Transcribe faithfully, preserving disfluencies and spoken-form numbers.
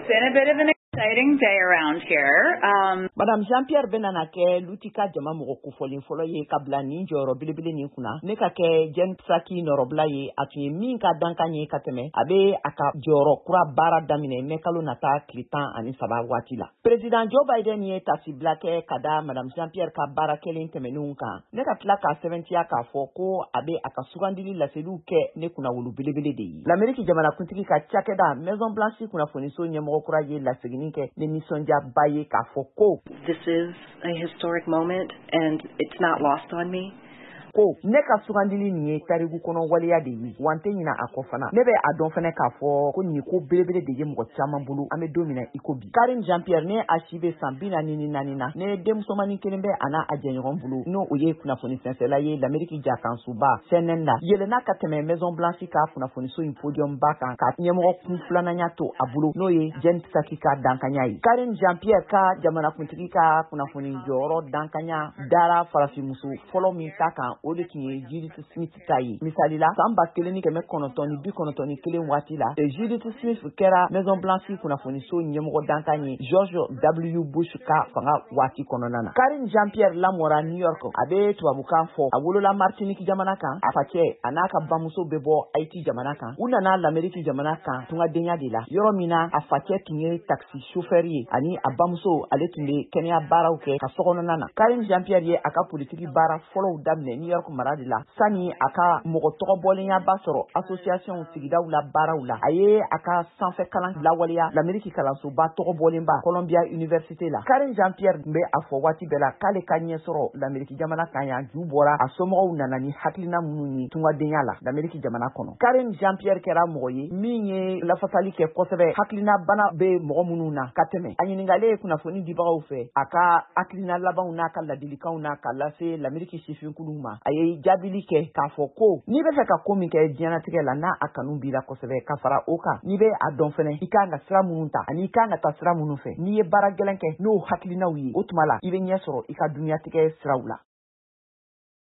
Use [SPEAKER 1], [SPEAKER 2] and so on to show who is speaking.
[SPEAKER 1] been a bit of an exciting day around here. Um,
[SPEAKER 2] Madame Jean-Pierre Benanake, Lutika Jama Moko Kufolin Foloye Kabla Ninjo Robilibili Ninkuna, Nekake Jen Psaki Noroblaye, Atuye Minka Dankanye Kateme, Abe Aka Joro Kura Bara Damine, Mekalo Nata, Klitan, Ani Saba Watila. President Joe Biden ye Tasi Blake Kada, Madame Jean-Pierre Kabara Kelin Temenunka, Neka Tlaka seventy Aka Foko, Abe Aka Sugandili La Seduke, Nekuna Wulu Bilibili de. L'Amérique Jamana Kuntiki Ka Chakeda, Maison Blanche Kuna Foniso Nyamokura Ye La Segini. This
[SPEAKER 3] is a historic moment, and it's not lost on me.
[SPEAKER 2] Ko neka sugandili ni tarigu kono waliya de yi wante nyina akofana nebe adon fene ka fo ko ni ko belebele de yemo chama bulu ame domina ikobi Karim Jean-Pierre ne achieve sambina nini nanina ne demsomani kelembe ana ajenyon bulu no oye kuna foni sensela ye l'Amérique jakan suba senenda yele na kateme Maison Blanche ka kuna foni so podium baka ka nyemo ku flana nyato abulu no ye jen sakika dankanyai Karim Jean-Pierre ka jamana kuntiki ka kuna foni joro dankanya dara farafi musu follow me taka Ode ki Judith Smith tayi misali la samba keleni keme konotoni bi konotoni kelen wati la e Judith Smith kera Maison Blanche kuna foniso nyemgo dankanye George W Bush ka fanga wati kononana Karim Jean-Pierre Lamora New York abe tubabukan fo awolo la Martinique jamana kan apache anaka bamuso bebo Haiti jamana kan unana l'Amérique jamana kan tunga denya de la yoro mina afache tunye taxi chauffeur ye ani abamuso ale tunde Kenya barawke ka sokononana Karim Jean-Pierre ye aka politiki bara follow damne York maradi la sani aka mogo togo bolenya basoro association sigidaw la baraw la aye aka sanfɛ kalan lawaliya l'Amérique kalanso ba togo bolenba Columbia University la Karim Jean-Pierre mbe afɔ wati bela kale ka ɲɛsɔrɔ l'Amérique jamana kan ya ju bɔra a somɔgɔw nana ni hakilina minnu ni tungadenya la l'Amérique jamana kɔnɔ Karim Jean-Pierre kɛra mɔgɔ ye min ye lafasali kɛ kosɛbɛ hakilina bana be mɔgɔ minnu na ka tɛmɛ a ɲiningale ye kunnafoni dibagaw fɛ a ka hakilina labanw n'a ka ladilikanw na ka lase l'Amérique sifinkulu ma aye jabili ke k'a fɔ ko ni bɛ fɛ ka ko min kɛ diɲɛnatigɛ la n'a a kanu b'i la kosɛbɛ ka fara o kan ni bɛ a dɔn fɛnɛ i kan ka sira minnu ta ani i kan ka taa sira minnu fɛ n'i ye baara gɛlɛn kɛ n'o hakilinaw ye o tuma la i bɛ ɲɛ sɔrɔ i ka dunyatigɛ siraw la